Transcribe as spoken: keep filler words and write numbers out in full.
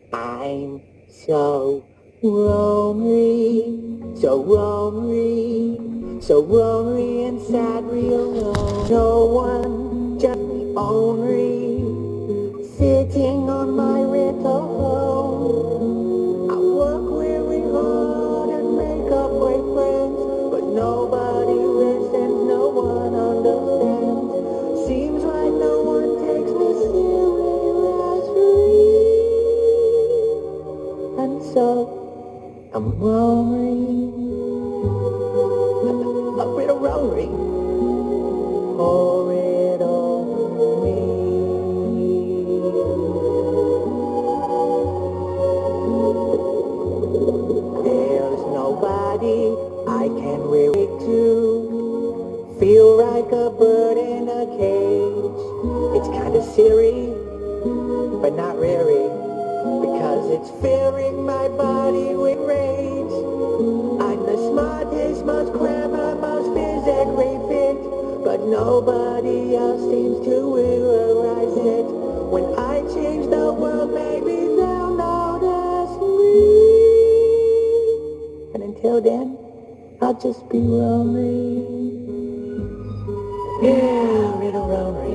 I'm so lonely, so lonely, so lonely and sadly alone. No one, just me only, sitting on my little home. I work really hard and make up great friends, but nobody listens, no one understands. Seems like no one takes me seriously, and so I'm lonely, a little lonely. For it all me. There's nobody I can relate to. Feel like a bird in a cage. It's kinda silly, but not really, because it's filling my body with rage. I'm the smartest, most clever, most physically fit, but nobody else seems to realize it. When I change the world, maybe they'll notice me. And until then, I'll just be lonely. Yeah, little lonely.